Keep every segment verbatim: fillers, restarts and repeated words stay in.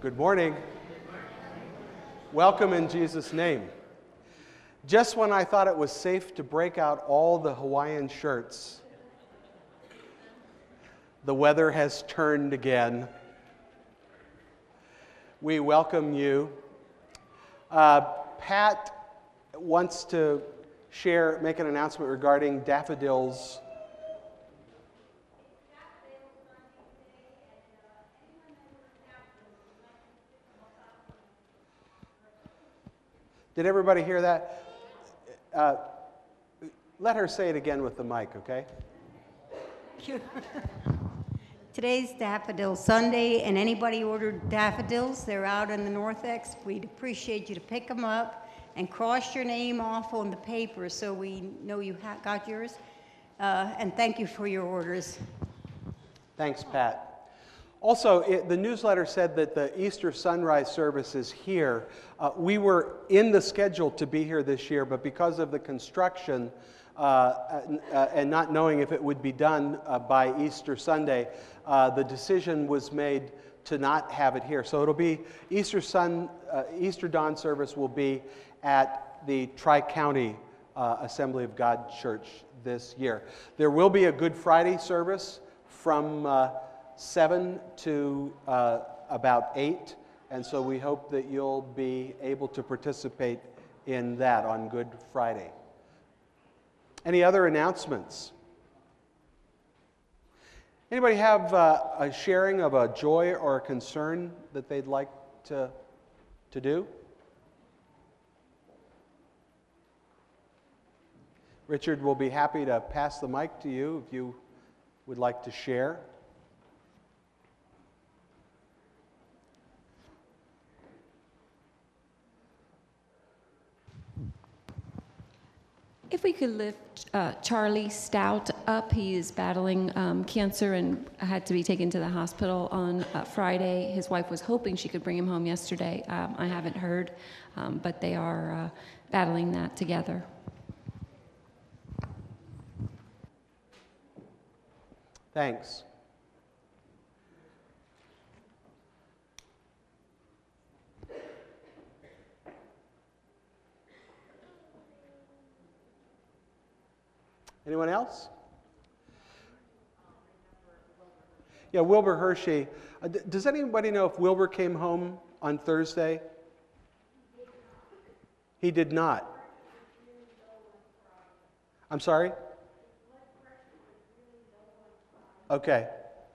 Good morning. Welcome in Jesus' name. Just when I thought it was safe to break out all the Hawaiian shirts, the weather has turned again. We welcome you. Uh, Pat wants to share, make an announcement regarding daffodils. Did everybody hear that? Uh, let her say it again with the mic, okay? Today's Daffodil Sunday, and anybody ordered daffodils, they're out in the Northex. We'd appreciate you to pick them up and cross your name off on the paper so we know you ha- got yours. Uh, and thank you for your orders. Thanks, Pat. Also, it, the newsletter said that the Easter sunrise service is here. Uh, we were in the schedule to be here this year, but because of the construction uh, uh, and not knowing if it would be done uh, by Easter Sunday, uh, the decision was made to not have it here. So it'll be Easter Sun, uh, Easter dawn service will be at the Tri-County uh, Assembly of God Church this year. There will be a Good Friday service from uh, seven to uh, about eight, and so we hope that you'll be able to participate in that on Good Friday. Any other announcements? Anybody have uh, a sharing of a joy or a concern that they'd like to, to do? Richard will be happy to pass the mic to you if you would like to share. If we could lift uh, Charlie Stout up, he is battling um, cancer and had to be taken to the hospital on uh, Friday. His wife was hoping she could bring him home yesterday. Um, I haven't heard, um, but they are uh, battling that together. Thanks. Anyone else? Yeah, Wilbur Hershey. Uh, d- does anybody know if Wilbur came home on Thursday? He did not. I'm sorry? Okay.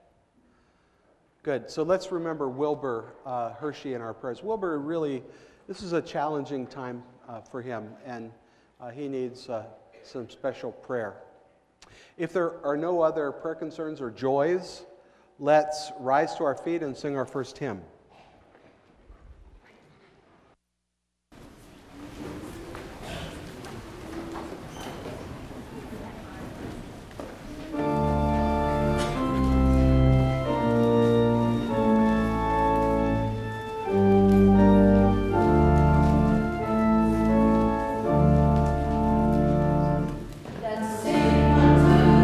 Good. So let's remember Wilbur uh, Hershey in our prayers. Wilbur really, this is a challenging time uh, for him, and uh, he needs uh, some special prayer. If there are no other prayer concerns or joys, let's rise to our feet and sing our first hymn.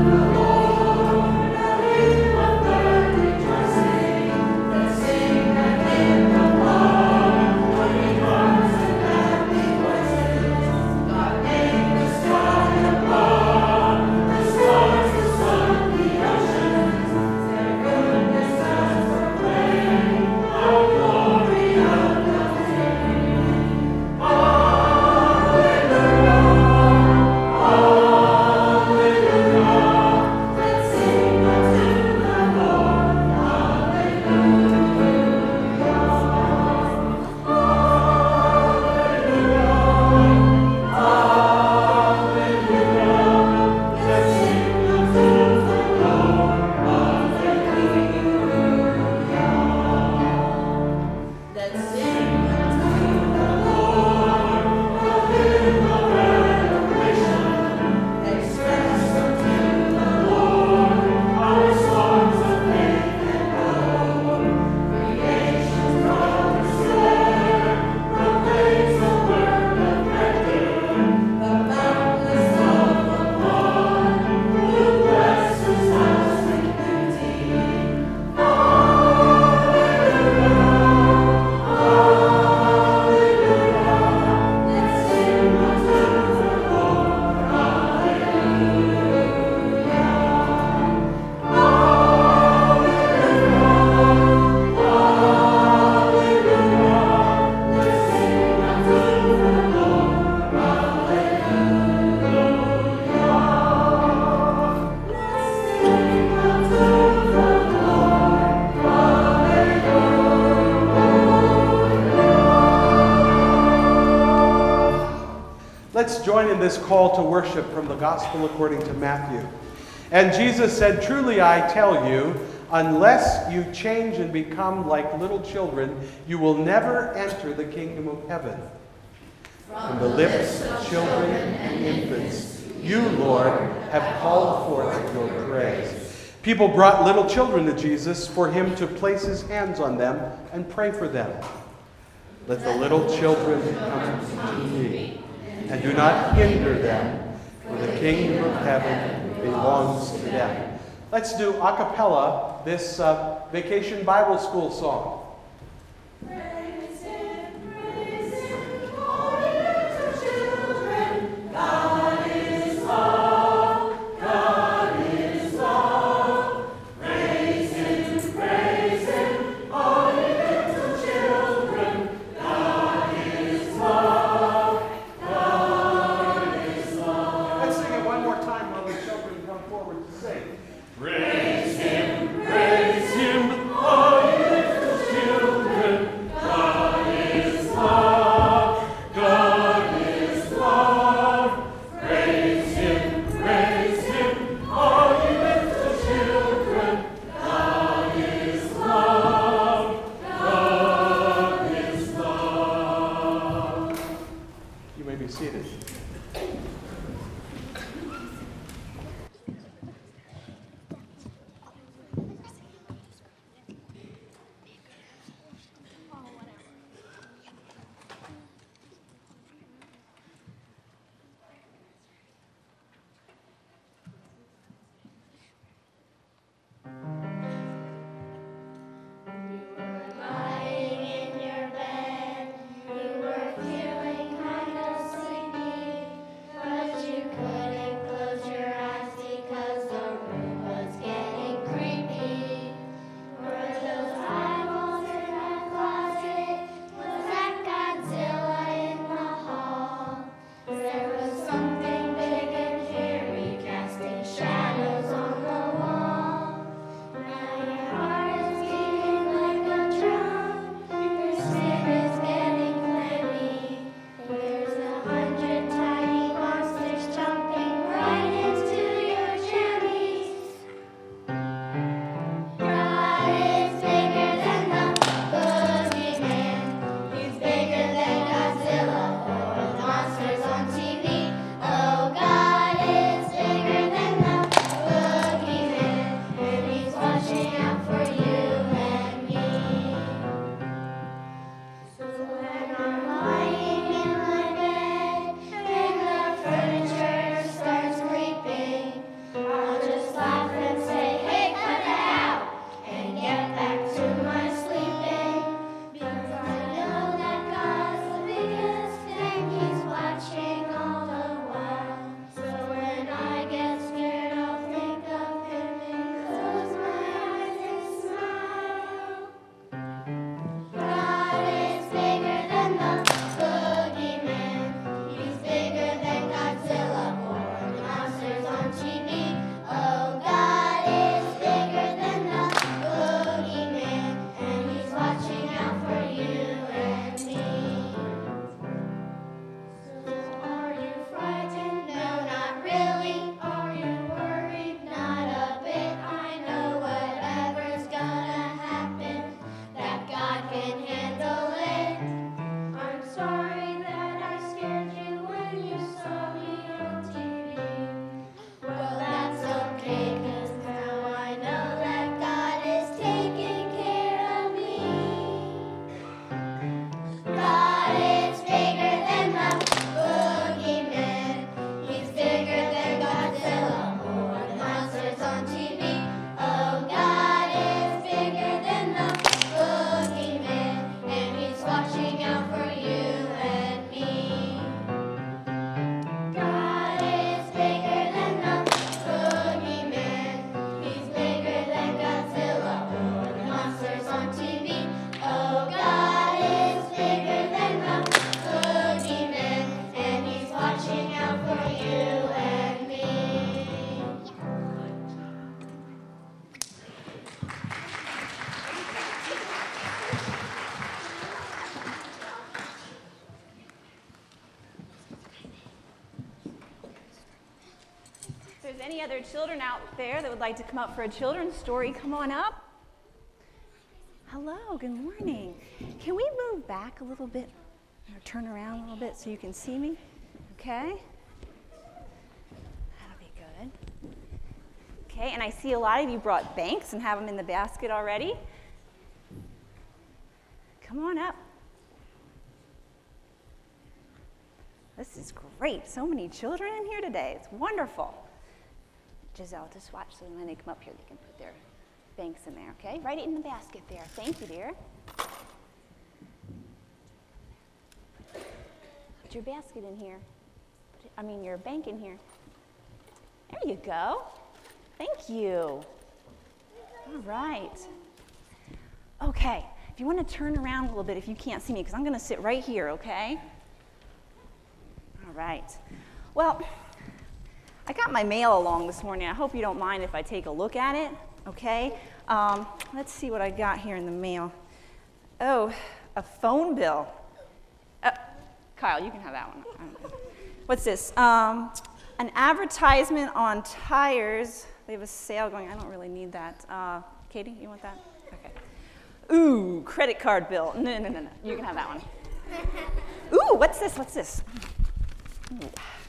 Sing join in this call to worship from the Gospel according to Matthew. And Jesus said, "Truly I tell you, unless you change and become like little children, you will never enter the kingdom of heaven." From the lips of children and infants, you, Lord, have called forth your praise. People brought little children to Jesus for him to place his hands on them and pray for them. Let the little children come to me, and do not hinder them, for the kingdom of heaven belongs to them. Let's do a cappella this uh, Vacation Bible School song. Praise him, praise him, all you little children. any other children out there that would like to come up for a children's story, come on up. Hello, good morning. Can we move back a little bit or turn around a little bit so you can see me? Okay. That'll be good. Okay, and I see a lot of you brought banks and have them in the basket already. Come on up. This is great. So many children in here today. It's wonderful. Giselle, just watch so when they come up here, they can put their banks in there, okay? Write it in the basket there. Thank you, dear. Put your basket in here. Put it, I mean, your bank in here. There you go. Thank you. All right. Okay. If you want to turn around a little bit, if you can't see me, because I'm going to sit right here, okay? All right. Well, I got my mail along this morning. I hope you don't mind if I take a look at it, okay? Um, let's see what I got here in the mail. Oh, a phone bill. Uh, Kyle, you can have that one. What's this? Um, an advertisement on tires. They have a sale going. I don't really need that. Uh, Katie, you want that? Okay. Ooh, credit card bill. No, no, no, no. You can have that one. Ooh, what's this? What's this? Ooh.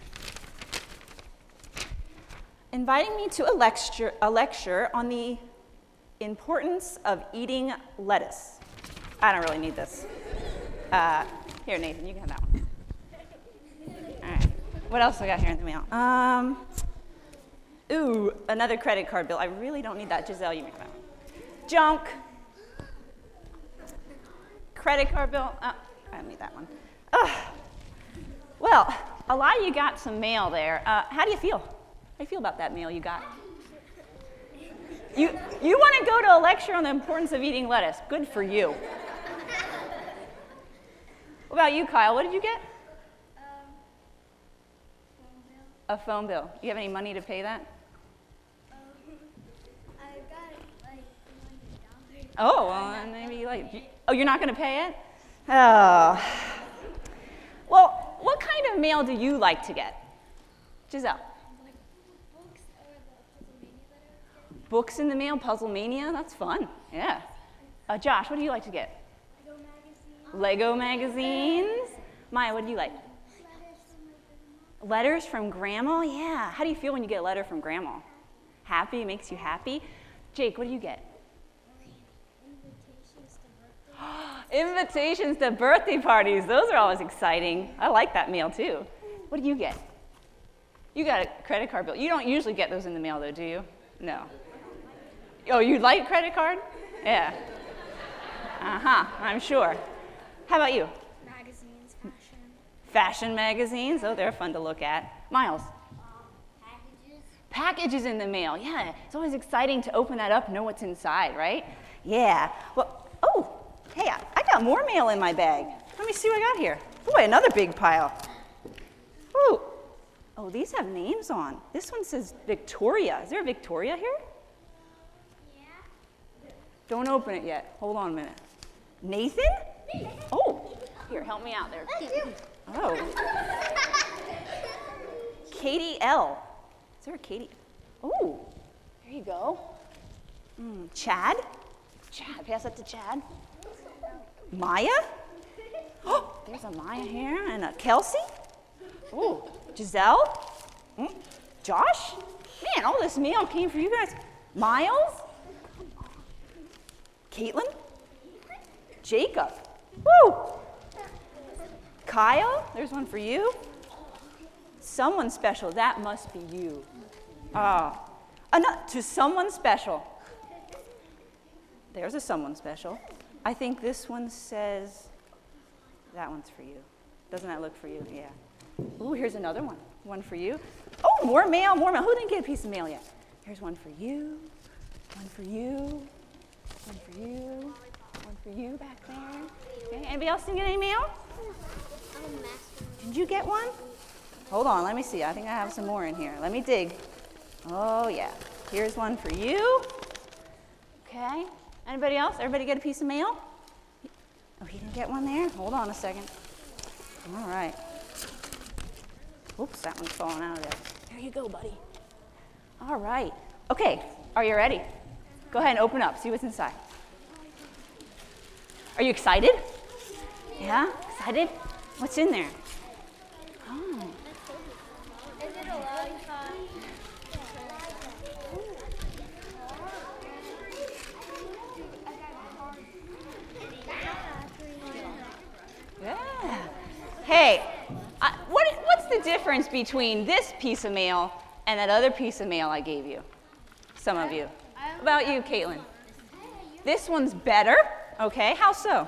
Inviting me to a lecture, a lecture on the importance of eating lettuce. I don't really need this. Uh, here, Nathan, you can have that one. All right. What else I got here in the mail? Um, ooh, another credit card bill. I really don't need that. Giselle, you can have that one. Junk. Credit card bill. Oh, I don't need that one. Ugh. Well, a lot of you got some mail there. Uh, how do you feel? How do you feel about that mail you got? You, you want to go to a lecture on the importance of eating lettuce. Good for you. What about you, Kyle? What did you get? Um, phone bill. A phone bill. You have any money to pay that? Um, I got it like one hundred dollars. Oh, well, then maybe you like. Oh, you're not going to pay it? Oh. Well, what kind of mail do you like to get? Giselle? Like books or the Puzzle Mania that I was getting. Books in the mail, Puzzle Mania? That's fun. Yeah. Uh, Josh, what do you like to get? Lego magazine. Lego magazines? Maya, what do you like? Letters from my grandma. Letters from Grandma? Yeah. How do you feel when you get a letter from Grandma? Happy? It makes you happy? Jake, what do you get? Invitations to birthday. Invitations to birthday parties. Those are always exciting. I like that mail, too. What do you get? You got a credit card bill. You don't usually get those in the mail, though, do you? No. Oh, you like credit card? Yeah. Uh-huh, I'm sure. How about you? Magazines, fashion. Fashion magazines. Oh, they're fun to look at. Miles? Um, packages. Packages in the mail. Yeah, it's always exciting to open that up and know what's inside, right? Yeah. Well, oh, hey, I, I got more mail in my bag. Let me see what I got here. Boy, another big pile. Ooh. Oh, these have names on. This one says Victoria. Is there a Victoria here? Yeah. Don't open it yet. Hold on a minute. Nathan? Oh, here, help me out there. Oh. Katie L. Is there a Katie? Oh, there you go. Mm, Chad? Chad, pass that to Chad. Maya? Oh, there's a Maya here and a Kelsey. Oh, Giselle? Mm, Josh? Man, all this mail came for you guys. Miles? Caitlin? Jacob? Woo! Kyle? There's one for you. Someone special. That must be you. Ah, uh, to someone special. There's a someone special. I think this one says, that one's for you. Doesn't that look for you? Yeah. Ooh, here's another one. One for you. Oh, more mail, more mail. Who didn't get a piece of mail yet? Here's one for you. One for you. One for you. One for you back there. Okay, anybody else didn't get any mail? Did you get one? Hold on, let me see. I think I have some more in here. Let me dig. Oh, yeah. Here's one for you. Okay. Anybody else? Everybody get a piece of mail? Oh, he didn't get one there? Hold on a second. All right. Oops, that one's falling out of there. There you go, buddy. All right. Okay, are you ready? Go ahead and open up, see what's inside. Are you excited? Yeah? Excited? What's in there? Oh. Is it a lollipop? Yeah. Hey, I, what, what's the difference between this piece of mail and that other piece of mail I gave you? Some of you. How about you, Caitlin? This one's better. Okay, how so?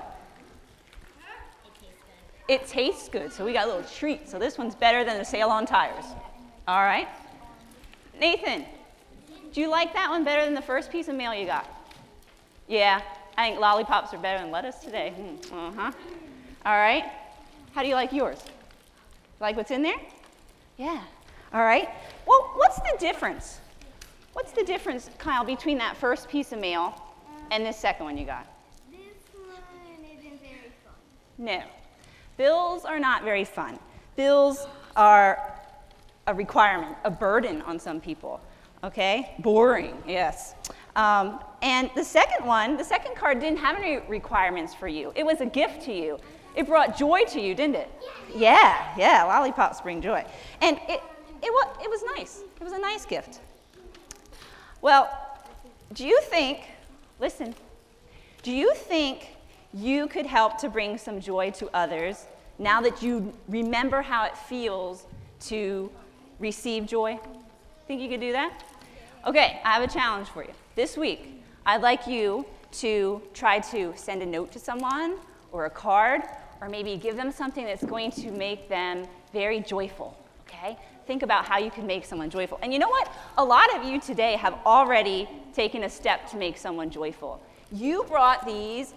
It tastes good, so we got a little treat. So this one's better than the sale on tires. All right. Nathan, do you like that one better than the first piece of mail you got? Yeah, I think lollipops are better than lettuce today. Hmm. Uh-huh. All right. How do you like yours? Like what's in there? Yeah. All right. Well, what's the difference? What's the difference, Kyle, between that first piece of mail and this second one you got? This one isn't very fun. No. Bills are not very fun. Bills are a requirement, a burden on some people. Okay? Boring, yes. Um, and the second one, the second card didn't have any requirements for you. It was a gift to you. It brought joy to you, didn't it? Yeah, yeah, lollipops bring joy. And it, it, was, it was nice. It was a nice gift. Well, do you think, listen, do you think you could help to bring some joy to others now that you remember how it feels to receive joy? Think you could do that? Okay, I have a challenge for you. This week, I'd like you to try to send a note to someone or a card or maybe give them something that's going to make them very joyful, okay? Think about how you can make someone joyful. And you know what? A lot of you today have already taken a step to make someone joyful. You brought these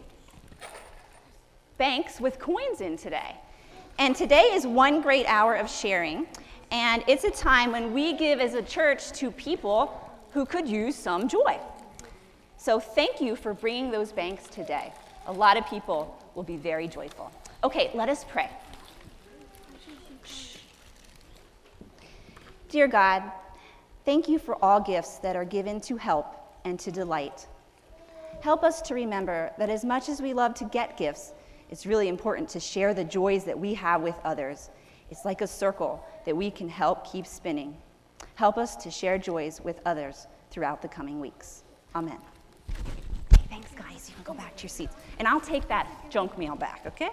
banks with coins in today. And today is one great hour of sharing, and it's a time when we give as a church to people who could use some joy. So thank you for bringing those banks today. A lot of people will be very joyful. Okay, let us pray. Shh. Dear God, thank you for all gifts that are given to help and to delight. Help us to remember that as much as we love to get gifts, it's really important to share the joys that we have with others. It's like a circle that we can help keep spinning. Help us to share joys with others throughout the coming weeks. Amen. Thanks, guys. You can go back to your seats. And I'll take that junk mail back, okay?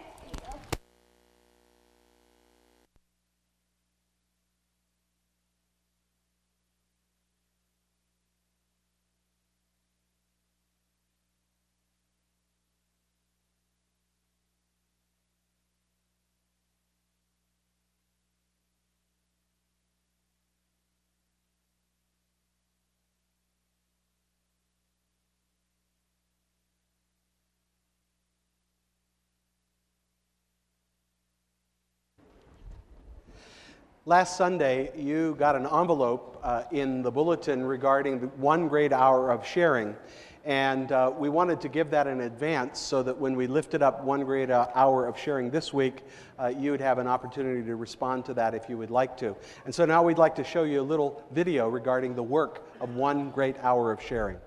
Last Sunday, you got an envelope uh, in the bulletin regarding the one great hour of sharing. And uh, we wanted to give that in advance so that when we lifted up one great hour of sharing this week, uh, you would have an opportunity to respond to that if you would like to. And so now we'd like to show you a little video regarding the work of one great hour of sharing.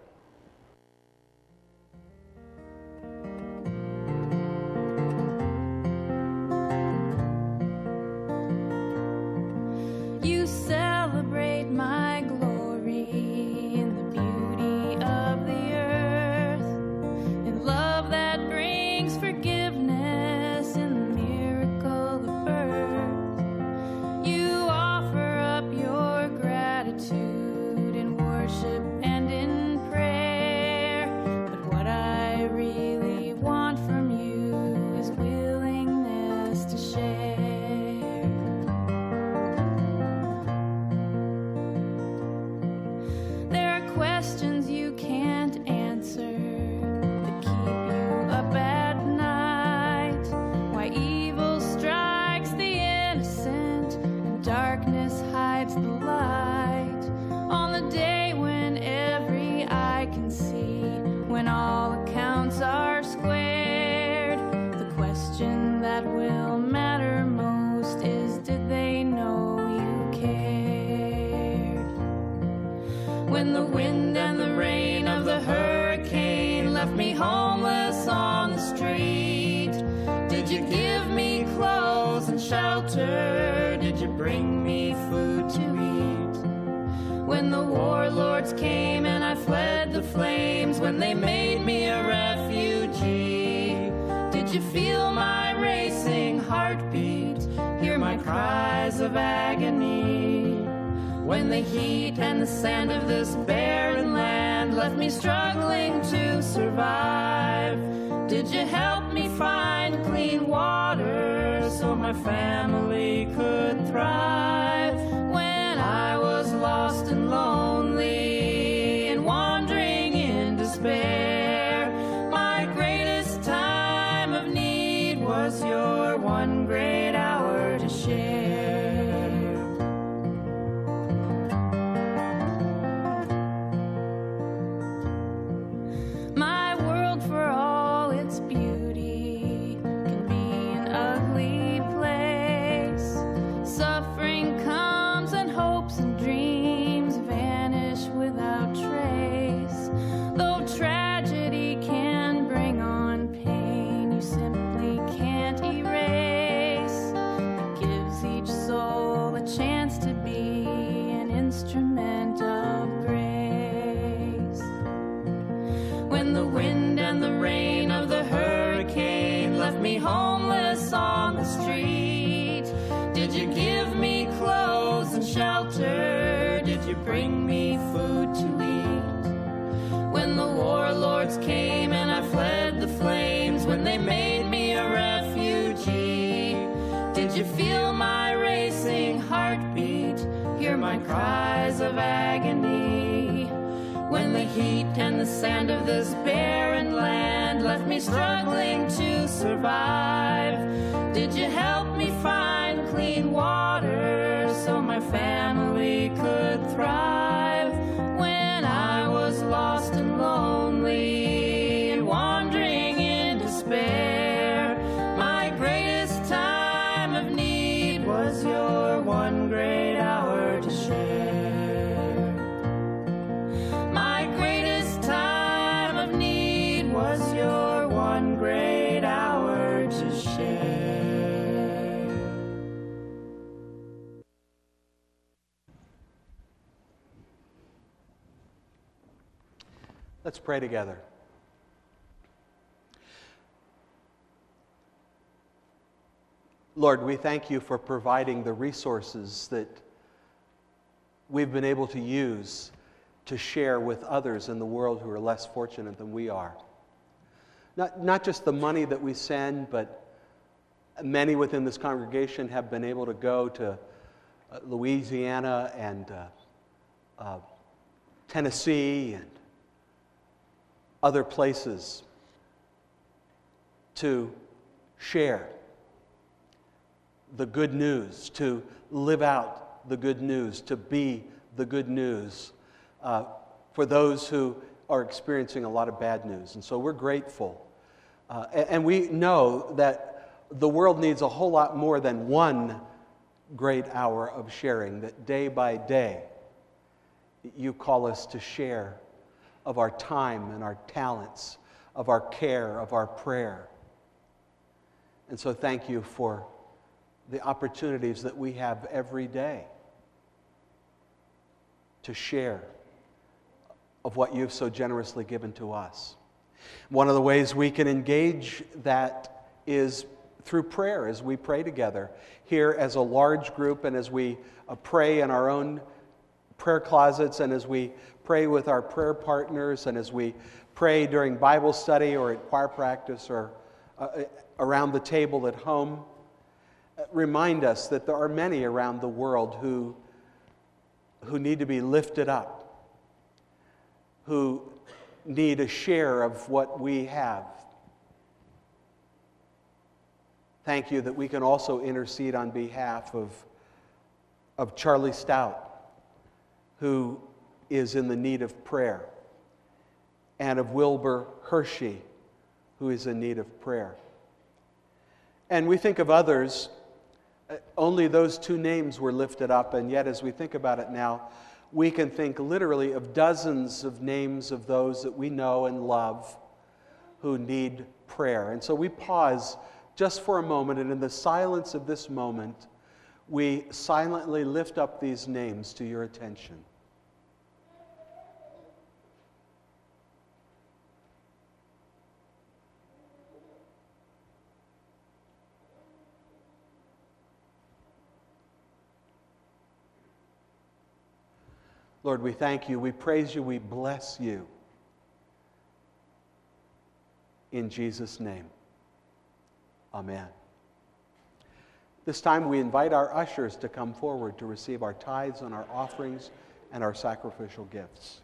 You celebrate my glory in the beauty of the earth, in love that brings forgiveness in the miracle of birth. You offer up your gratitude in worship and in praise. shelter? Did you bring me food to eat? When the warlords came and I fled the flames, when they made me a refugee, did you feel my racing heartbeat, hear my cries of agony? When the heat and the sand of this barren land left me struggling to survive, did you help me find clean water so my family could thrive? When I was lost and lonely and wandering in despair, my greatest time of need was your one great hour to share. My world, for all its beauty, can be an ugly place. Suffering comes and hopes and dreams vanish without trace. Though tragedy can bring on pain you simply can't erase, it gives each soul a chance to be an instrument of grace. When the wind and the rain of the hurricane left me homeless on the street, did you give me clothes and shelter? Did you bring me food to eat? When the warlords came and I fled the flames, when they made me a refugee, did you feel my racing heartbeat, hear my cries of agony? When the heat and the sand of this barren land left me struggling to survive, did you help me find clean water so my family could thrive? When I was lost and lonely and wandering in despair, my greatest time of need was your one great hour to share. My greatest time of need was your one great hour to share. Let's pray together. Lord, we thank you for providing the resources that we've been able to use to share with others in the world who are less fortunate than we are. Not, not just the money that we send, but many within this congregation have been able to go to uh, Louisiana and uh, uh, Tennessee and other places to share the good news, to live out the good news, to be the good news uh, for those who are experiencing a lot of bad news. And so we're grateful. Uh, and, and we know that the world needs a whole lot more than one great hour of sharing, that day by day you call us to share of our time and our talents, of our care, of our prayer. And so thank you for the opportunities that we have every day to share of what you've so generously given to us. One of the ways we can engage that is through prayer, as we pray together here as a large group, and as we uh, pray in our own prayer closets, and as we pray with our prayer partners, and as we pray during Bible study or at choir practice or uh, around the table at home. Remind us that there are many around the world who, who need to be lifted up, who need a share of what we have. Thank you that we can also intercede on behalf of, of Charlie Stout, who is in the need of prayer, and of Wilbur Hershey, who is in need of prayer. And we think of others. Only those two names were lifted up, and yet as we think about it now, we can think literally of dozens of names of those that we know and love who need prayer. And so we pause just for a moment, and in the silence of this moment, we silently lift up these names to your attention. Lord, we thank you, we praise you, we bless you. In Jesus' name, amen. This time we invite our ushers to come forward to receive our tithes and our offerings and our sacrificial gifts.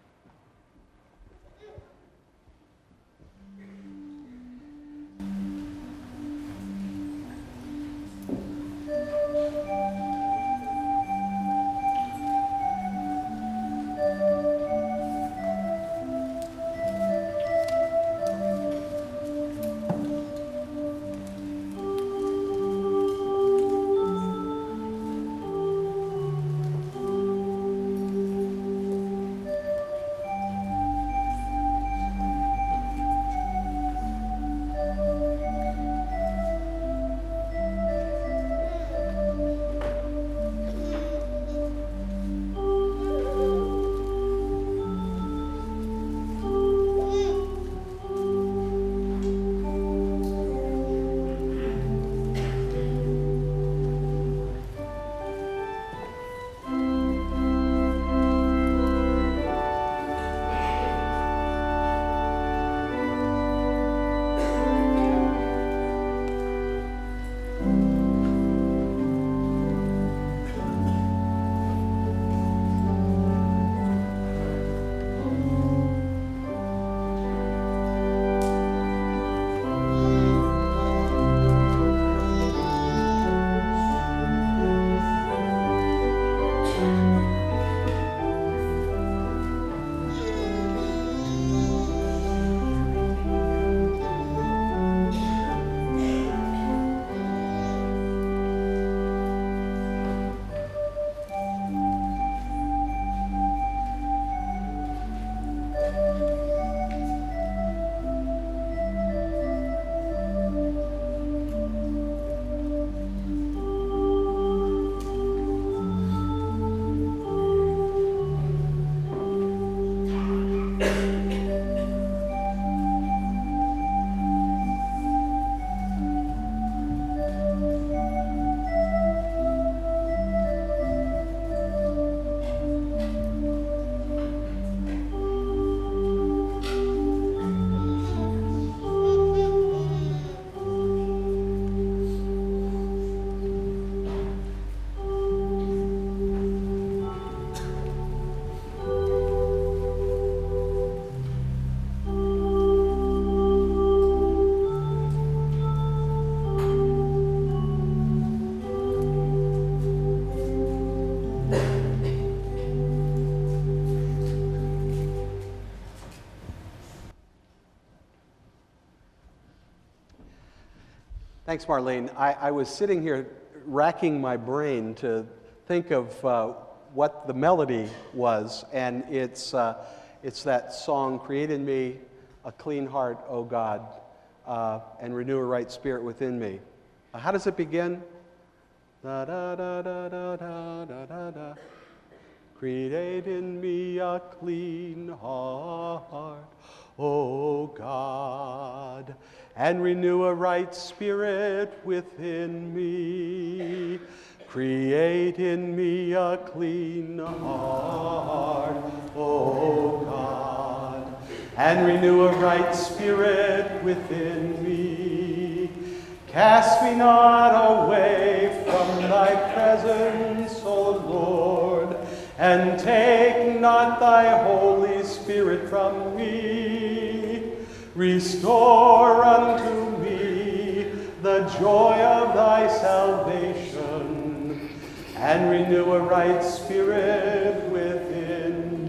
Thanks, Marlene. I, I was sitting here racking my brain to think of uh, what the melody was, and it's, uh, it's that song, Create in Me a Clean Heart, O God, uh, and Renew a Right Spirit within me. Uh, how does it begin? Da, da, da, da, da, da, da, da, da. Create in me a clean heart, O God, and renew a right spirit within me. Create in me a clean heart, O God, and renew a right spirit within me. Cast me not away from thy presence, O Lord, and take not thy Holy Spirit from me. Restore unto me the joy of thy salvation, and renew a right spirit within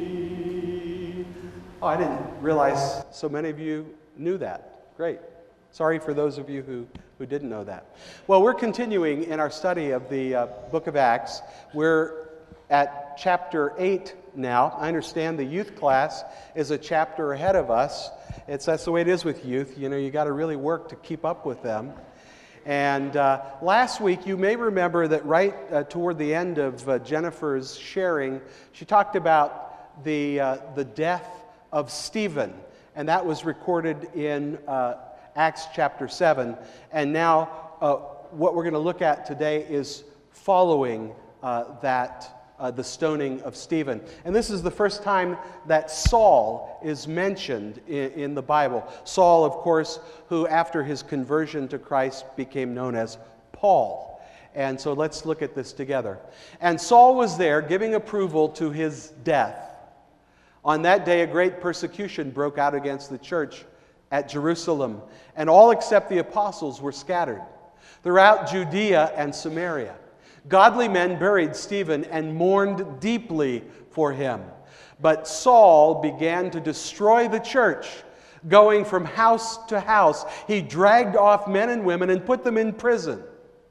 me. Oh, I didn't realize so many of you knew that. Great. Sorry for those of you who, who didn't know that. Well, we're continuing in our study of the uh, book of Acts. We're at chapter eight now. I understand the youth class is a chapter ahead of us. It's, that's the way it is with youth. You know, you got to really work to keep up with them. And uh, last week, you may remember that right uh, toward the end of uh, Jennifer's sharing, she talked about the, uh, the death of Stephen. And that was recorded in uh, Acts chapter seven. And now uh, what we're going to look at today is following uh, that Uh, the stoning of Stephen. And this is the first time that Saul is mentioned in, in the Bible. Saul, of course, who after his conversion to Christ became known as Paul. And so let's look at this together. And Saul was there giving approval to his death. On that day, a great persecution broke out against the church at Jerusalem, and all except the apostles were scattered throughout Judea and Samaria. Godly men buried Stephen and mourned deeply for him. But Saul began to destroy the church. Going from house to house, he dragged off men and women and put them in prison.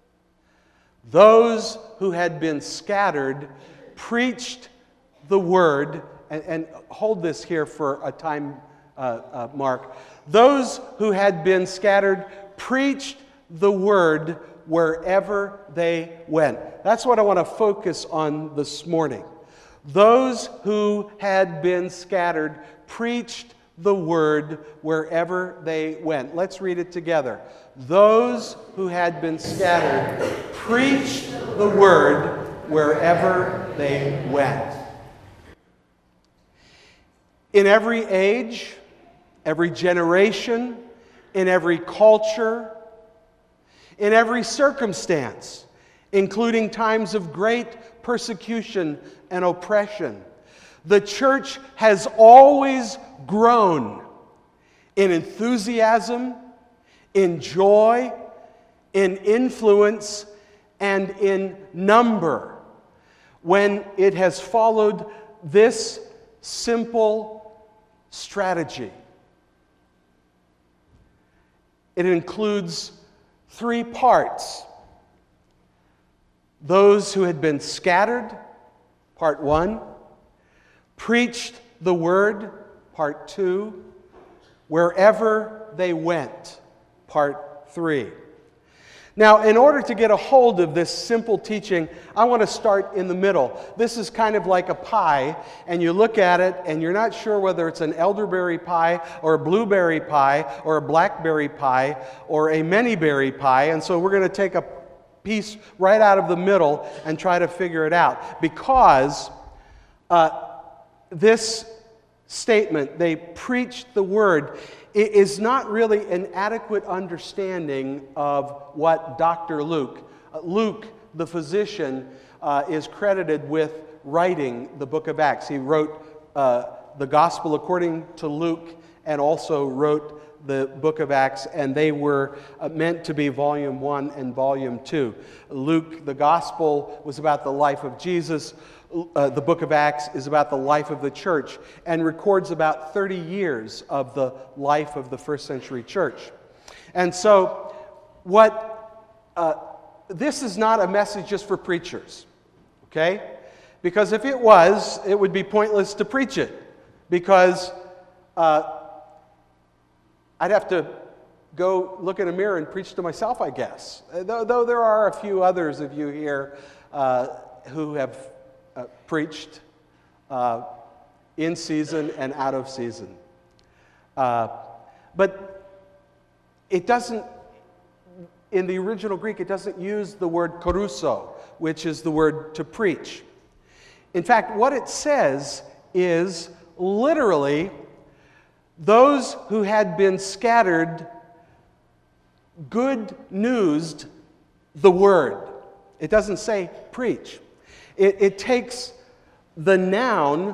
Those who had been scattered preached the word, and, and hold this here for a time uh, uh, mark. Those who had been scattered preached the word wherever they went. That's what I want to focus on this morning. Those who had been scattered preached the word wherever they went. Let's read it together. Those who had been scattered preached the word wherever they went. In every age, every generation, in every culture, in every circumstance, including times of great persecution and oppression, the church has always grown in enthusiasm, in joy, in influence, and in number when it has followed this simple strategy. It includes three parts. Those who had been scattered, part one. Preached the word, part two. Wherever they went, part three. Now, in order to get a hold of this simple teaching, I want to start in the middle. This is kind of like a pie, and you look at it, and you're not sure whether it's an elderberry pie, or a blueberry pie, or a blackberry pie, or a many-berry pie, and so we're going to take a piece right out of the middle and try to figure it out. Because uh, this statement, they preached the word, it is not really an adequate understanding of what Doctor Luke, uh, Luke, the physician, uh, is credited with writing the book of Acts. He wrote uh, the Gospel according to Luke and also wrote the book of Acts, and they were uh, meant to be volume one and volume two. Luke, the Gospel, was about the life of Jesus. Uh, the book of Acts is about the life of the church and records about thirty years of the life of the first century church. And so, what uh, this is not a message just for preachers, okay? Because if it was, it would be pointless to preach it, because uh, I'd have to go look in a mirror and preach to myself, I guess. Though, though there are a few others of you here uh, who have Uh, preached uh, in season and out of season. Uh, but it doesn't, in the original Greek, it doesn't use the word kerusso, which is the word to preach. In fact, what it says is literally those who had been scattered good newsed the word. It doesn't say preach. It, it takes the noun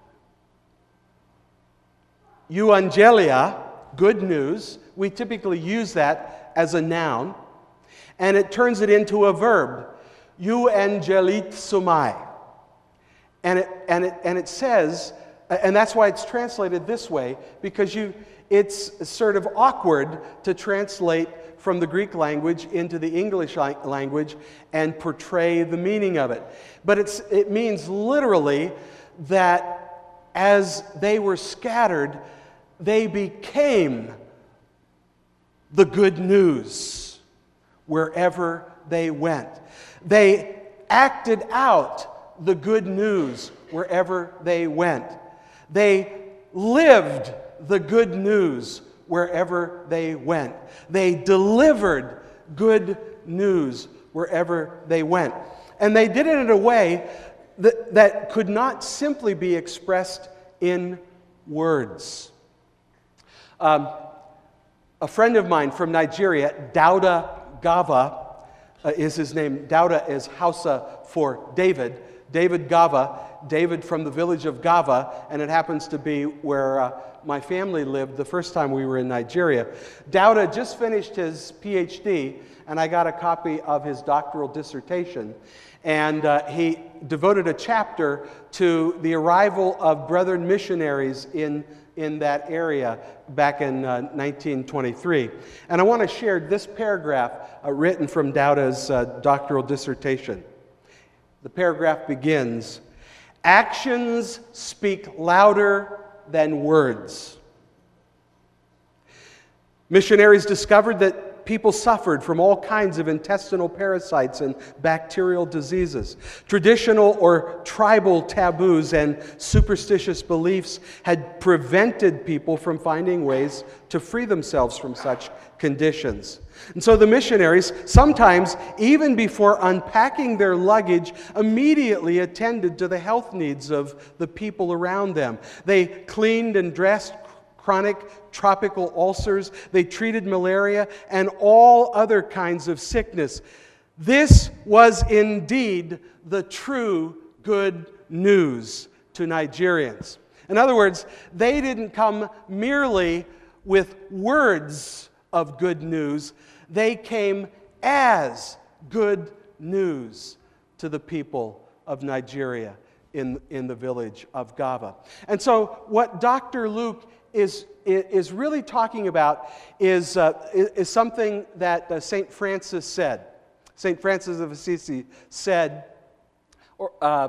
euangelia, good news. We typically use that as a noun, and it turns it into a verb, euangelizomai. And it and it and it says, and that's why it's translated this way, because you it's sort of awkward to translate from the Greek language into the English language and portray the meaning of it. But it's, it means literally that as they were scattered, they became the good news. wherever they went. They acted out the good news wherever they went. They lived the good news wherever they went. They delivered good news wherever they went. And they did it in a way that, that could not simply be expressed in words. Um, a friend of mine from Nigeria, Dauda Gava, uh, is his name. Dauda is Hausa for David. David Gava, David from the village of Gava, and it happens to be where uh, my family lived the first time we were in Nigeria. Dauda just finished his P H D, and I got a copy of his doctoral dissertation. And uh, he devoted a chapter to the arrival of Brethren missionaries in, in that area back in uh, nineteen twenty-three. And I want to share this paragraph uh, written from Dauda's uh, doctoral dissertation. The paragraph begins, "Actions speak louder than words." Missionaries discovered that people suffered from all kinds of intestinal parasites and bacterial diseases. Traditional or tribal taboos and superstitious beliefs had prevented people from finding ways to free themselves from such conditions. And so the missionaries, sometimes even before unpacking their luggage, immediately attended to the health needs of the people around them. They cleaned and dressed chronic tropical ulcers. They treated malaria and all other kinds of sickness. This was indeed the true good news to Nigerians. In other words, they didn't come merely with words of good news. They came as good news to the people of Nigeria in, in the village of Gava. And so what Doctor Luke is, is really talking about is, uh, is something that uh, Saint Francis said. Saint Francis of Assisi said, or, uh,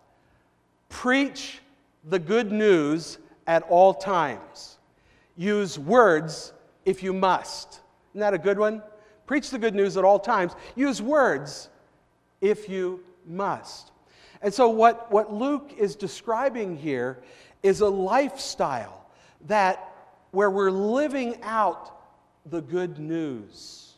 preach the good news at all times. Use words if you must. Isn't that a good one? Preach the good news at all times. Use words if you must. And so what, what Luke is describing here is a lifestyle that where we're living out the good news.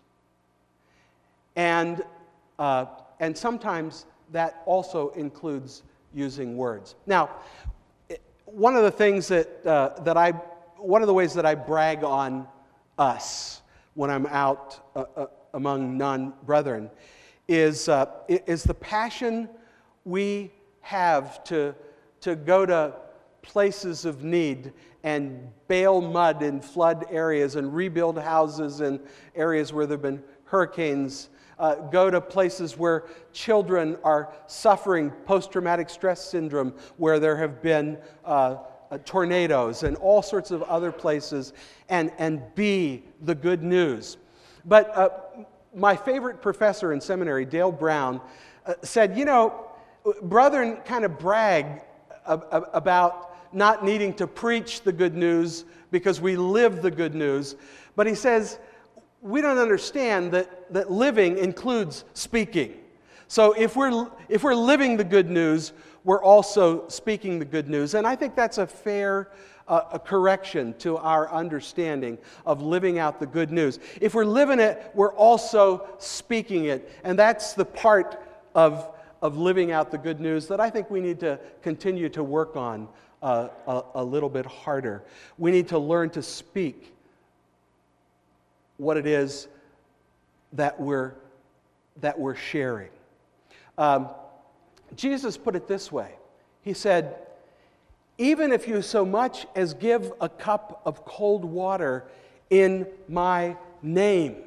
And, uh, and sometimes that also includes using words. Now, one of the things that, uh, that I, one of the ways that I brag on us when I'm out uh, uh, among non-brethren is, uh, is the passion we have to, to go to places of need and bale mud in flood areas and rebuild houses in areas where there have been hurricanes, uh, go to places where children are suffering post-traumatic stress syndrome, where there have been uh, uh, tornadoes and all sorts of other places, and, and be the good news. But uh, my favorite professor in seminary, Dale Brown, uh, said, you know, brethren kind of brag ab- about not needing to preach the good news because we live the good news. But he says, we don't understand that, that living includes speaking. So if we're, if we're living the good news, we're also speaking the good news. And I think that's a fair uh, a correction to our understanding of living out the good news. If we're living it, we're also speaking it. And that's the part of, of living out the good news that I think we need to continue to work on Uh, a, a little bit harder. We need to learn to speak what it is that we're, that we're sharing. Um, Jesus put it this way. He said, even if you so much as give a cup of cold water in my name,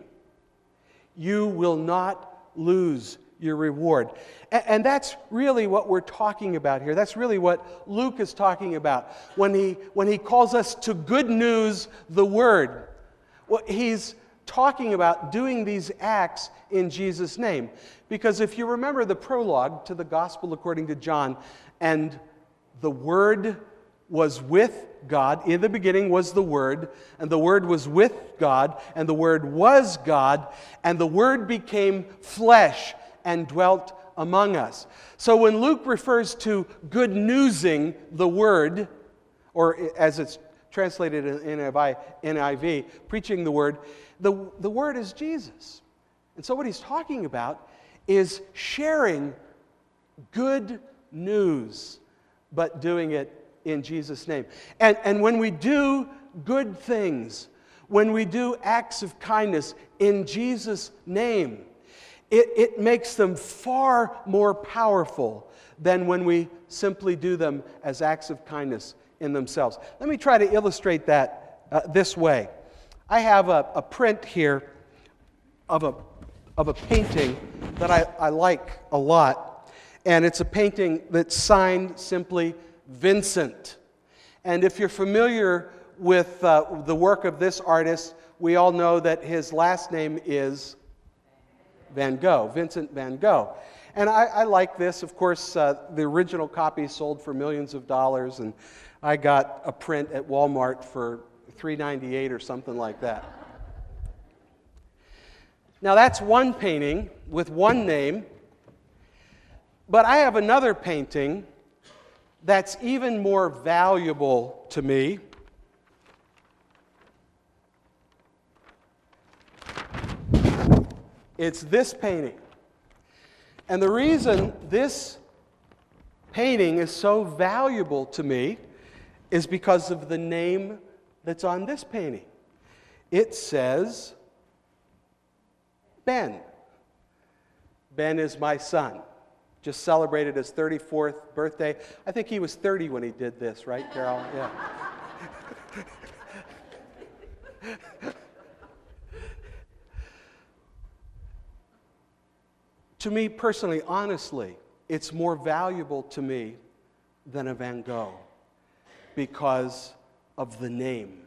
you will not lose your reward. And, and that's really what we're talking about here. That's really what Luke is talking about when he, when he calls us to good news the word. Well, he's talking about doing these acts in Jesus' name. Because if you remember the prologue to the Gospel according to John, and the Word was with God. In the beginning was the Word, and the Word was with God, and the Word was God, and the Word became flesh and dwelt among us. So when Luke refers to good newsing the Word, or as it's translated in N I V, preaching the Word, the, the Word is Jesus. And so what he's talking about is sharing good news, but doing it in Jesus' name. And, and when we do good things, when we do acts of kindness in Jesus' name, it, it makes them far more powerful than when we simply do them as acts of kindness in themselves. Let me try to illustrate that uh, this way. I have a, a print here of a, of a painting that I, I like a lot, and it's a painting that's signed simply Vincent. And if you're familiar with uh, the work of this artist, we all know that his last name is Van Gogh, Vincent van Gogh. And I, I like this. Of course, uh, the original copy sold for millions of dollars, and I got a print at Walmart for three ninety-eight or something like that. Now that's one painting with one name, but I have another painting that's even more valuable to me. It's this painting. And the reason this painting is so valuable to me is because of the name that's on this painting. It says Ben. Ben is my son. Just celebrated his thirty-fourth birthday. I think he was thirty when he did this, right, Carol? Yeah. To me personally, honestly, it's more valuable to me than a Van Gogh because of the name.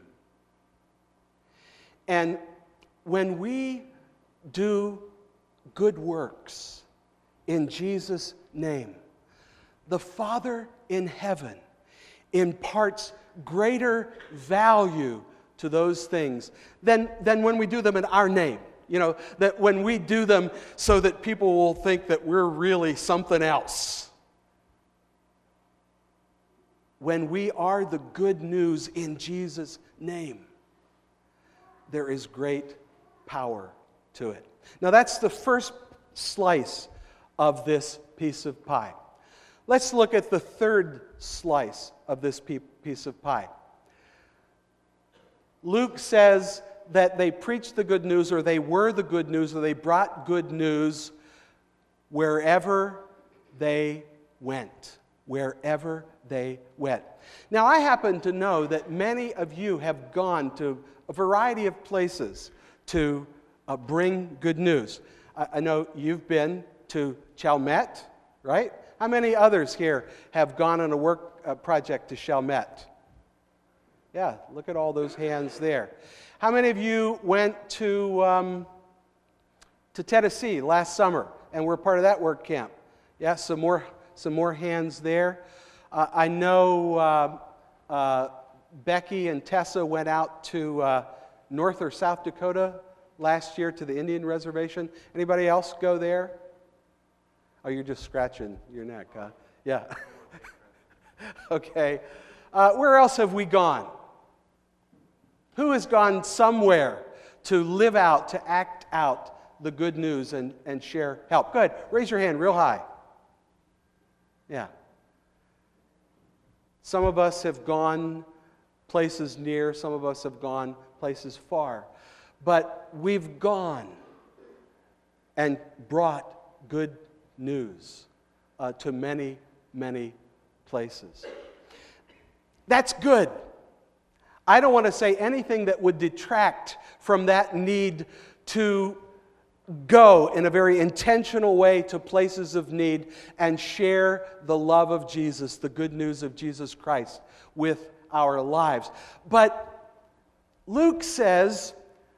And when we do good works in Jesus' name, the Father in heaven imparts greater value to those things than, than when we do them in our name. You know, that when we do them so that people will think that we're really something else. When we are the good news in Jesus' name, there is great power to it. Now that's the first slice of this piece of pie. Let's look at the third slice of this piece of pie. Luke says that they preached the good news, or they were the good news, or they brought good news wherever they went. Wherever they went. Now, I happen to know that many of you have gone to a variety of places to uh, bring good news. I, I know you've been to Chalmette, right? How many others here have gone on a work uh, project to Chalmette? Yeah, look at all those hands there. How many of you went to um, to Tennessee last summer and were part of that work camp? Yeah, some more some more hands there. Uh, I know uh, uh, Becky and Tessa went out to uh, North or South Dakota last year to the Indian Reservation. Anybody else go there? Oh, you're just scratching your neck, huh? Yeah. Okay. Uh, where else have we gone? Who has gone somewhere to live out, to act out the good news and, and share help? Go ahead, raise your hand real high. Yeah. Some of us have gone places near, some of us have gone places far. But we've gone and brought good news uh, to many, many places. That's good. I don't want to say anything that would detract from that need to go in a very intentional way to places of need and share the love of Jesus, the good news of Jesus Christ with our lives. But Luke says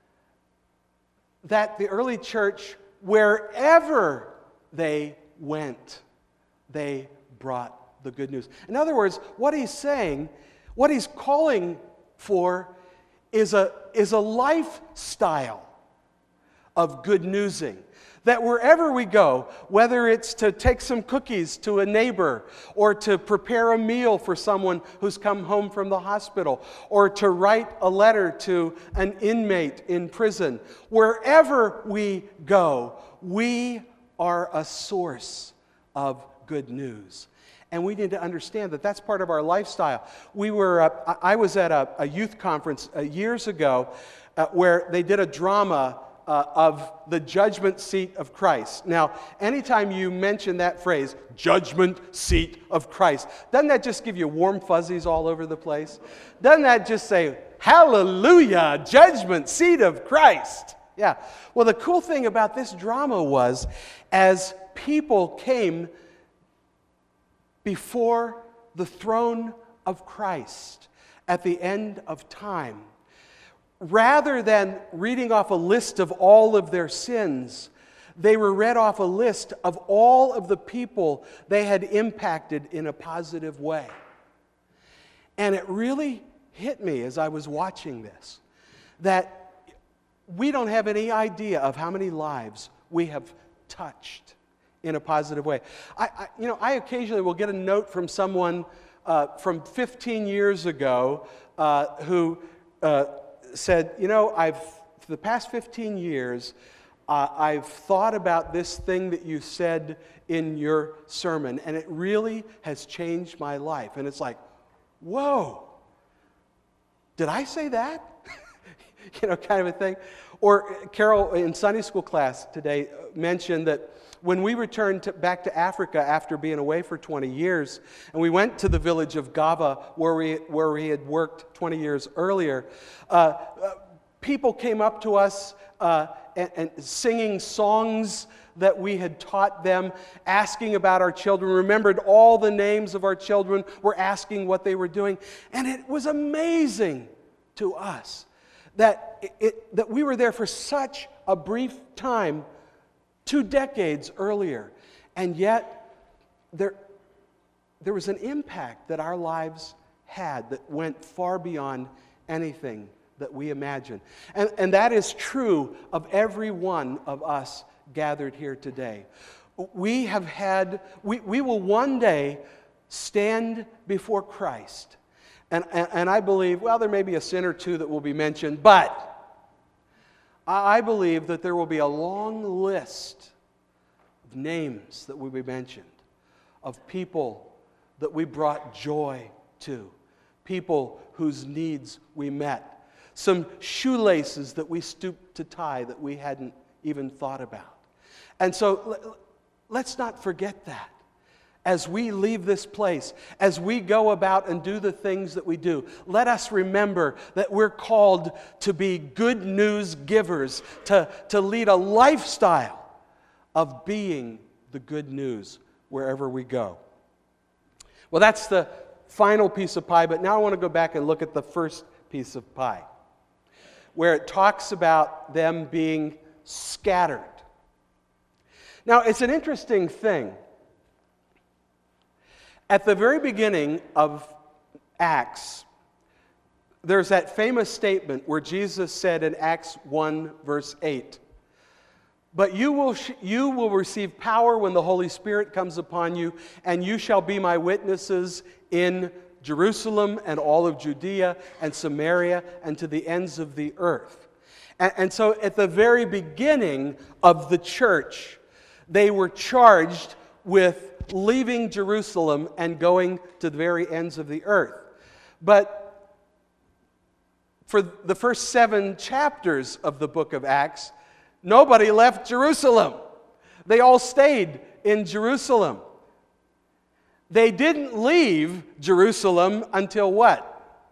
that the early church, wherever they went, they brought the good news. In other words, what he's saying What he's calling for is a, is a lifestyle of good newsing. That wherever we go, whether it's to take some cookies to a neighbor, or to prepare a meal for someone who's come home from the hospital, or to write a letter to an inmate in prison, wherever we go, we are a source of good news. And we need to understand that that's part of our lifestyle. We were, uh, I was at a, a youth conference uh, years ago uh, where they did a drama Uh, of the judgment seat of Christ. Now, anytime you mention that phrase, judgment seat of Christ, doesn't that just give you warm fuzzies all over the place? Doesn't that just say, hallelujah, judgment seat of Christ? Yeah. Well, the cool thing about this drama was, as people came before the throne of Christ at the end of time, rather than reading off a list of all of their sins, they were read off a list of all of the people they had impacted in a positive way. And it really hit me as I was watching this, that we don't have any idea of how many lives we have touched in a positive way. I, I you know, I occasionally will get a note from someone uh, from fifteen years ago uh, who uh, said, you know, I've, for the past fifteen years, uh, I've thought about this thing that you said in your sermon, and it really has changed my life. And it's like, whoa, did I say that? You know, kind of a thing. Or Carol in Sunday school class today mentioned that when we returned to, back to Africa after being away for twenty years, and we went to the village of Gava where we, where we had worked twenty years earlier, uh, uh, people came up to us uh, and, and singing songs that we had taught them, asking about our children, remembered all the names of our children, were asking what they were doing. And it was amazing to us that, it, it, that we were there for such a brief time, two decades earlier, and yet there, there was an impact that our lives had that went far beyond anything that we imagined. And, and that is true of every one of us gathered here today. We have had, we, we will one day stand before Christ. And, and, and I believe, well, there may be a sin or two that will be mentioned, but I believe that there will be a long list of names that will be mentioned, of people that we brought joy to, people whose needs we met, some shoelaces that we stooped to tie that we hadn't even thought about. And so let's not forget that. As we leave this place, as we go about and do the things that we do, let us remember that we're called to be good news givers, to, to lead a lifestyle of being the good news wherever we go. Well, that's the final piece of pie, but now I want to go back and look at the first piece of pie, where it talks about them being scattered. Now, it's an interesting thing. At the very beginning of Acts, there's that famous statement where Jesus said in Acts one, verse eight, "But you will, sh- you will receive power when the Holy Spirit comes upon you, and you shall be my witnesses in Jerusalem and all of Judea and Samaria and to the ends of the earth." And, and so at the very beginning of the church, they were charged with leaving Jerusalem and going to the very ends of the earth. But for the first seven chapters of the book of Acts, nobody left Jerusalem. They all stayed in Jerusalem. They didn't leave Jerusalem until what?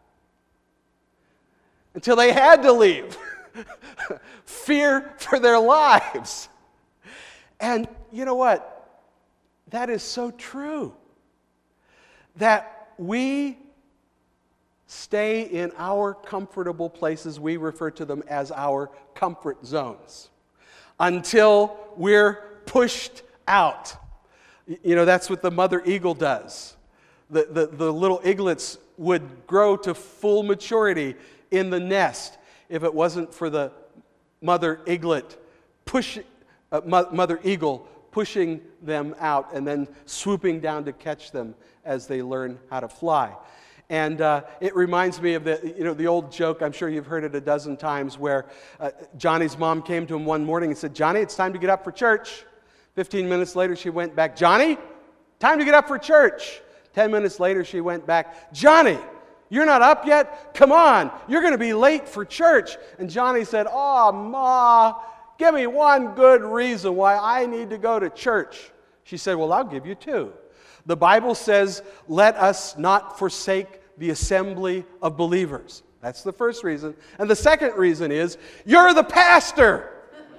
Until they had to leave. Fear for their lives. And you know what? That is so true. That we stay in our comfortable places. We refer to them as our comfort zones until we're pushed out. You know, that's what the mother eagle does. The, the, the little eaglets would grow to full maturity in the nest if it wasn't for the mother eaglet push, uh, mo- mother eagle pushing them out and then swooping down to catch them as they learn how to fly. And uh, it reminds me of the, you know, the old joke, I'm sure you've heard it a dozen times, where uh, Johnny's mom came to him one morning and said, "Johnny, it's time to get up for church." Fifteen minutes later, she went back, "Johnny, time to get up for church." Ten minutes later, she went back, "Johnny, you're not up yet? Come on, you're going to be late for church." And Johnny said, "Oh, Ma, give me one good reason why I need to go to church." She said, "Well, I'll give you two. The Bible says, let us not forsake the assembly of believers." That's the first reason. And the second reason is, you're the pastor.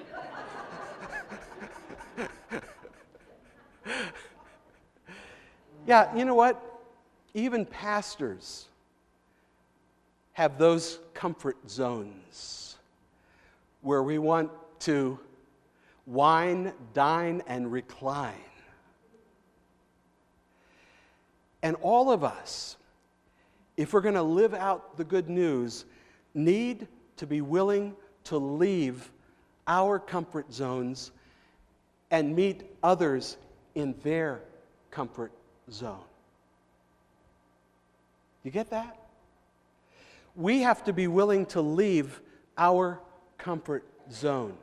Yeah, you know what? Even pastors have those comfort zones where we want to wine, dine, and recline. And all of us, if we're going to live out the good news, need to be willing to leave our comfort zones and meet others in their comfort zone. You get that? We have to be willing to leave our comfort zone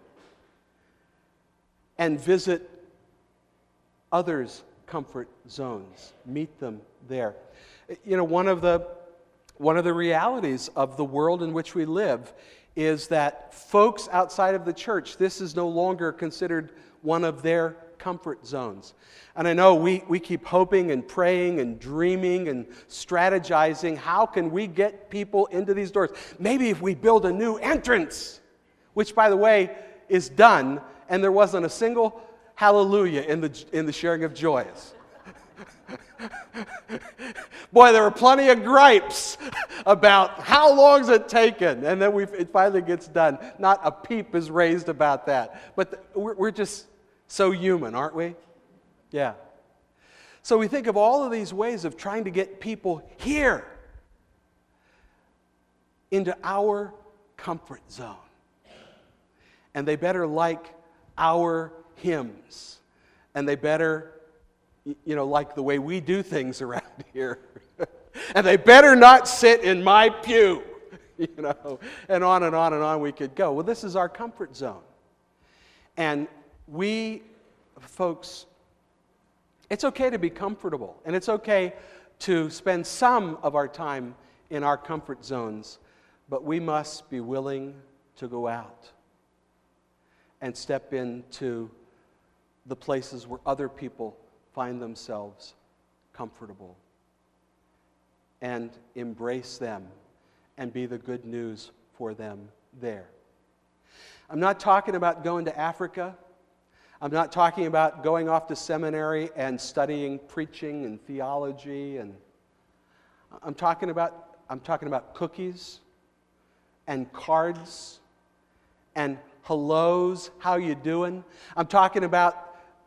and visit others' comfort zones, meet them there. You know, one of the one of the realities of the world in which we live is that folks outside of the church, this is no longer considered one of their comfort zones. And I know we, we keep hoping and praying and dreaming and strategizing. How can we get people into these doors? Maybe if we build a new entrance, which, by the way, is done, and there wasn't a single hallelujah in the, in the sharing of joys. Boy, there were plenty of gripes about how long is it taken, and then we it finally gets done. Not a peep is raised about that. But the, we're, we're just so human, aren't we? Yeah. So we think of all of these ways of trying to get people here into our comfort zone. And they better like our hymns. And they better, you know, like the way we do things around here. And they better not sit in my pew. You know, and on and on and on we could go. Well, this is our comfort zone. And we, folks, it's okay to be comfortable. And it's okay to spend some of our time in our comfort zones. But we must be willing to go out and step into the places where other people find themselves comfortable and embrace them and be the good news for them there. I'm not talking about going to Africa. I'm not talking about going off to seminary and studying preaching and theology. And I'm talking about I'm talking about cookies and cards and hellos, how you doing? I'm talking about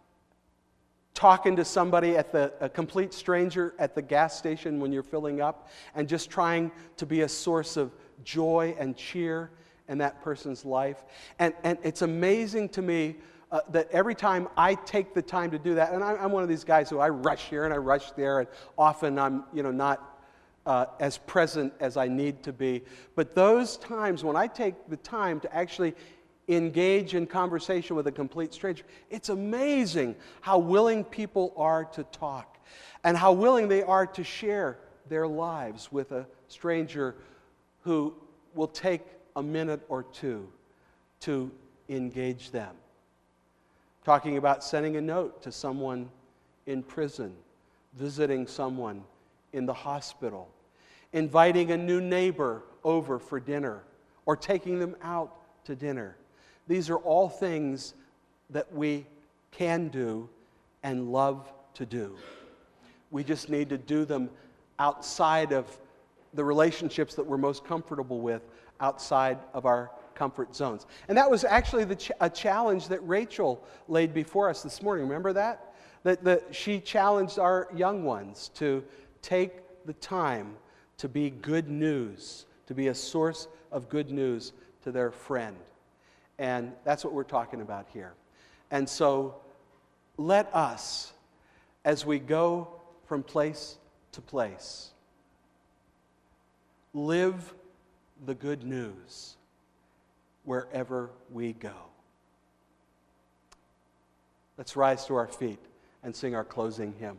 talking to somebody at the a complete stranger at the gas station when you're filling up and just trying to be a source of joy and cheer in that person's life. And and it's amazing to me uh, that every time I take the time to do that, and I, I'm one of these guys who I rush here and I rush there, and often I'm you know not uh, as present as I need to be. But those times when I take the time to actually engage in conversation with a complete stranger, it's amazing how willing people are to talk and how willing they are to share their lives with a stranger who will take a minute or two to engage them. Talking about sending a note to someone in prison, visiting someone in the hospital, inviting a new neighbor over for dinner, or taking them out to dinner. These are all things that we can do and love to do. We just need to do them outside of the relationships that we're most comfortable with, outside of our comfort zones. And that was actually the ch- a challenge that Rachel laid before us this morning. Remember that? That, that she challenged our young ones to take the time to be good news, to be a source of good news to their friend. And that's what we're talking about here. And so let us, as we go from place to place, live the good news wherever we go. Let's rise to our feet and sing our closing hymn.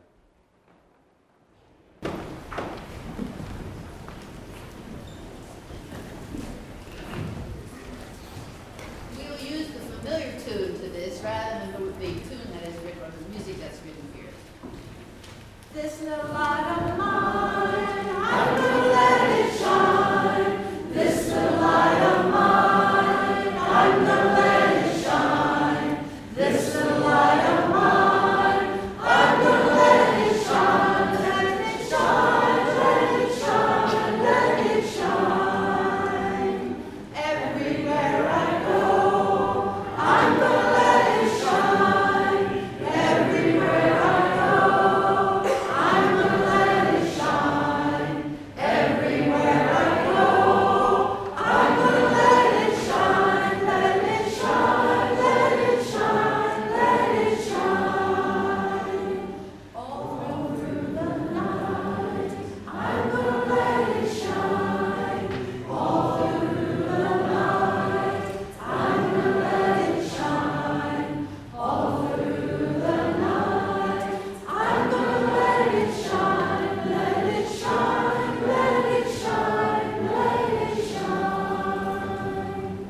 We will use the familiar tune to this rather than the tune that is written, or the music that's written here. This little light of mine, I'm gonna let it shine. This little light of mine, I'm gonna let it shine. This little light of mine, I'm gonna let it shine. Let it shine, let it shine, let it shine. Everywhere I go, I'm gonna let it shine. Everywhere I go, I'm gonna let it shine. Everywhere I go, I'm gonna let it shine. Let it shine, let it shine, let it shine. All through the night, I'm gonna let it shine. All through the night, I'm gonna let it shine. All through the night, I'm gonna let it shine. Let it shine, let it shine, let it shine.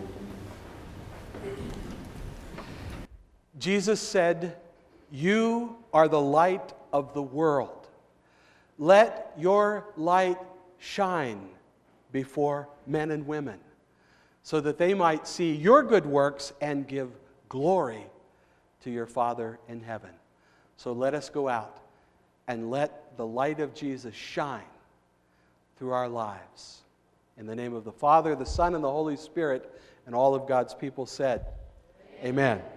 Jesus said, "You are the light of the world. Let your light shine before men and women, so that they might see your good works and give glory to your Father in heaven." So let us go out and let the light of Jesus shine through our lives. In the name of the Father, the Son, and the Holy Spirit, and all of God's people said, Amen.